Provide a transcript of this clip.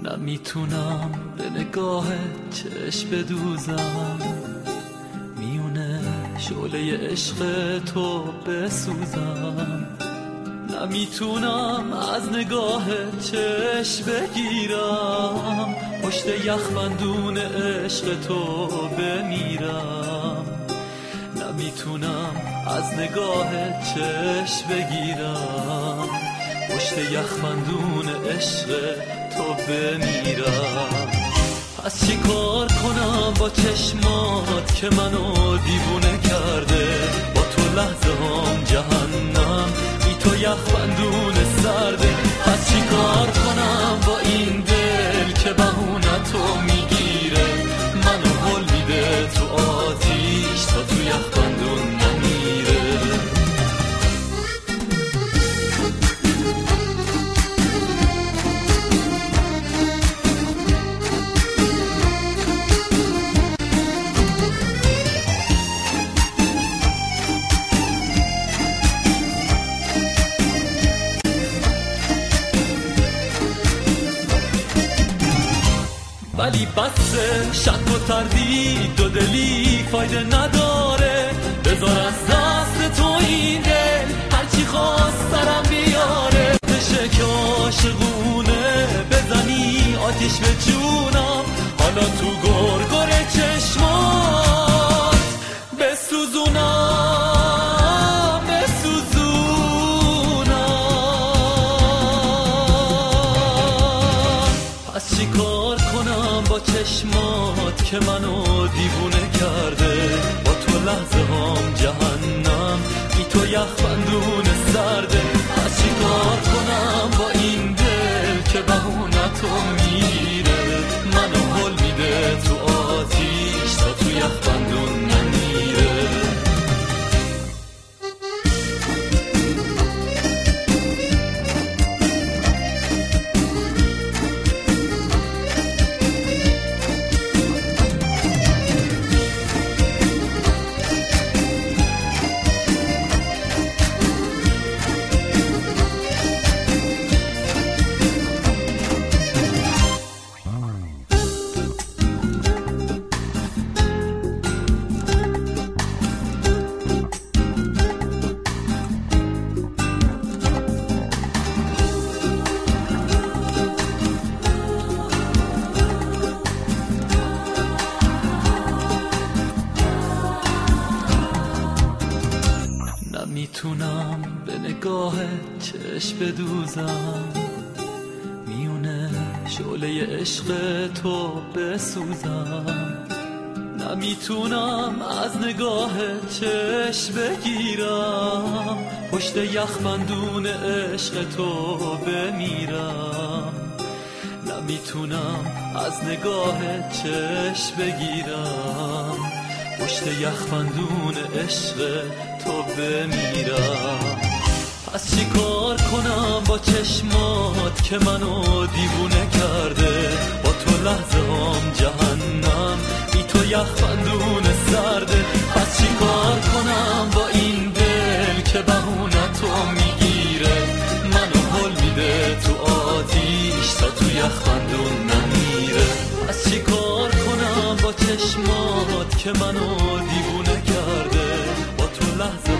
نمیتونم به نگاه چشم بدوزم، میونه شعله عشق تو بسوزم. نمیتونم از نگاه چشم بگیرم، پشت یخبندون عشق تو بمیرم. نمیتونم از نگاه چشم بگیرم، پشت یخبندون عشق تو بمیرم. پس چی کار کنم با چشمات که منو دیوونه کرده؟ با تو لحظه هم جهنم، بی تو یخبندون سرده. پس چی کار کنم با این دل که بهونتو میگیره؟ منو هل میده تو آتیش تا تو یخبندون نمیره. ولی بسه شک و تردید دو دلی فایده نداره، بذار از دست تو این دل هرچی خواست سرم بیاره. بشه که عاشقونه بزنی آتیش به جونم، حالا تو گرگر چشمات بسوزونم بسوزونم. پس چی کار کنم با چشمات که منو دیوونه کرده؟ با تو لحظه هم جهنم، بی تو یخبندون سرده. پس چی کار کنم با این دل که بهونتو میره؟ منو هل میده تو آتیش تا تو یخبندون نمیره. نمیتونم به نگاه چشم بدوزم، میونه شعله عشق تو بسوزم. نمیتونم از نگاه چشم بگیرم، پشت یخبندون عشق تو بمیرم. نمیتونم از نگاه چشم بگیرم، پشت یخبندون عشق تو بمیرم. پس چی کار کنم با چشمات که منو دیوونه کرده؟ با تو لحظه هم جهنم، بی تو یخبندون سرده. پس چی کار کنم با این دل که بهونتو میگیره؟ منو هل میده تو آتیش تا تو یخبندون نمیره. پس چی کار کنم با چشمات که منو دیوونه کرده؟ با تو لحظه